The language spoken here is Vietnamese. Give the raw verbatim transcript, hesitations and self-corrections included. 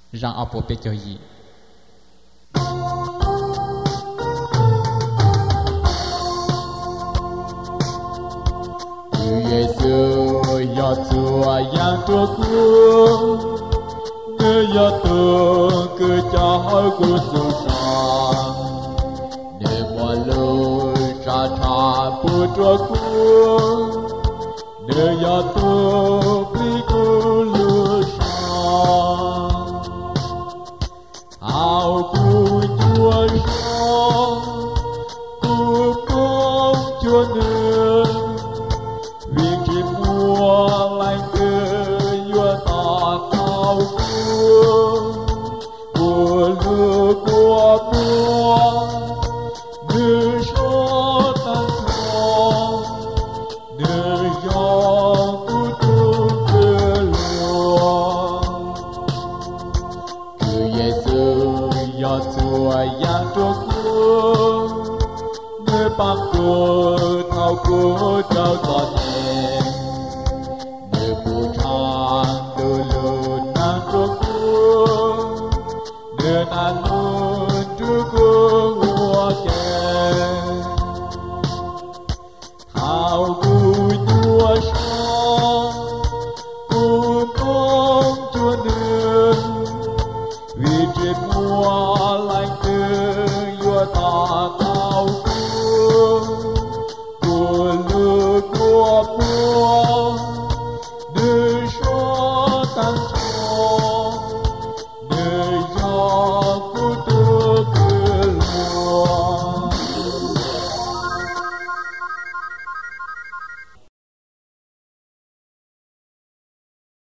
rằng ao bộ bê cho gì Giêsu ya tua yang tua ku Ngơ ya tu cứ cho hỏi của sự sang Để mọi lời ra thả bùa tua ku Để ya tu bí ku lưu sang Ao ku chúa sang Ku công chúa nương Vì khi mùa lạnh cơ Yua ta tao cua Của lưu của mùa Đưa số tăng thọ Đưa gió của tu cơ lùa Cứ Giêsu ya chùa yang trô cua Nơi bác cô thao cô trao cho nhẹ Nơi bù tràn đôi lưu nàng trô cua Nơi nàng